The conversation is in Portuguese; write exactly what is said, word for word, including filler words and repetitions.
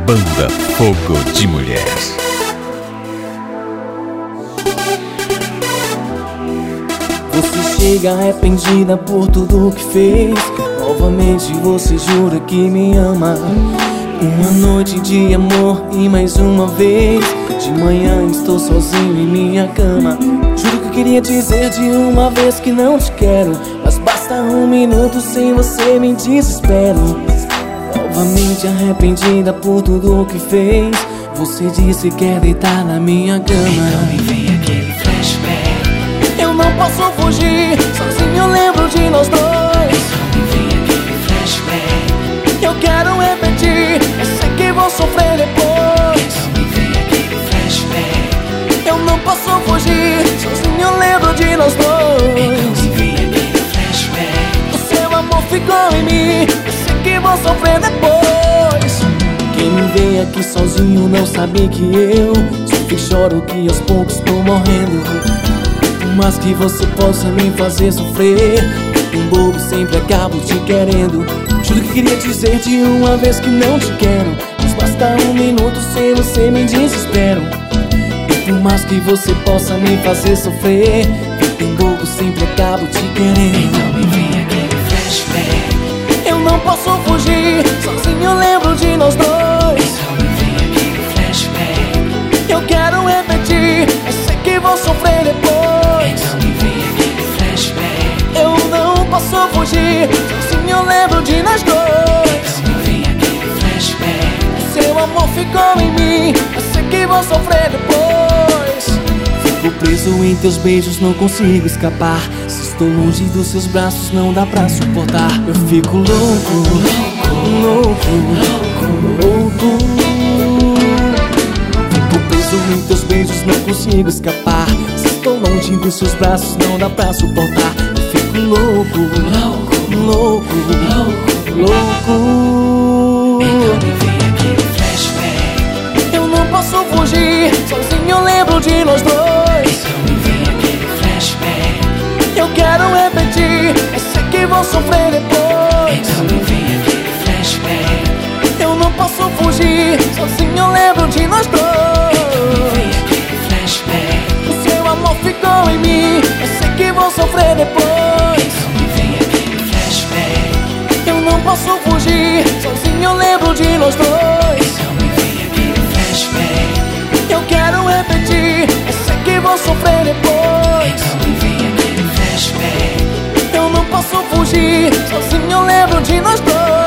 Banda Fogo de Mulher. Você chega arrependida por tudo que fez. Novamente você jura que me ama. Uma noite de amor e mais uma vez. De manhã estou sozinho em minha cama. Juro que queria dizer de uma vez que não te quero, mas basta um minuto, sem você me desespero. Novamente arrependida por tudo que fez. Você disse que quer deitar na minha cama. Então me vem aquele flashback. Eu não posso fugir, sozinho eu lembro de nós dois. Então me vem aquele flashback. Eu quero repetir, eu sei que vou sofrer depois. Então me vem aquele flashback. Eu não posso fugir, sozinho eu lembro de nós dois. Então me vem aquele flashback. O seu amor ficou em mim, eu sei que vou sofrer depois. Quem me vê aqui sozinho não sabe que eu sofro e choro, que aos poucos tô morrendo. Por mais que você possa me fazer sofrer, um bobo sempre acabo te querendo. Juro que queria dizer de uma vez que não te quero, mas basta um minuto, sem você me desespero. E por mais que você possa me fazer sofrer, um bobo sempre acabo te querendo. Então me vem aquele flashback. Eu não posso fugir, sozinho eu lembro de nós dois. Então me vem aquele flashback. Eu quero repetir, eu sei que vou sofrer depois. Então me vem aquele flashback. Eu não posso fugir, sozinho eu lembro de nós dois. Então me vem aquele flashback. Seu amor ficou em mim, eu sei que vou sofrer depois. Fico preso em teus beijos, não consigo escapar. Se estou longe dos seus braços, não dá pra suportar. Eu fico louco, louco, louco, louco. Fico preso em teus beijos, não consigo escapar. Se estou longe dos seus braços, não dá pra suportar. Eu fico louco, louco, louco, louco, louco. Então me vem aquele flashback. Eu não posso fugir, sozinho eu lembro de nós dois. Então me vem aquele flashback. Eu quero repetir, eu sei que vou sofrer depois. Então me vem aquele flashback. Eu não posso fugir, sozinho eu lembro de nós dois. Me vem aquele flashback. O seu amor ficou em mim, eu sei que vou sofrer depois. Então me vem aquele flashback. Eu não posso fugir, sozinho eu lembro de nós dois. Então me vem aquele flashback. Eu quero repetir, eu sei que vou sofrer depois. Então me vem aquele flashback. Eu não posso fugir, sozinho eu lembro de nós dois.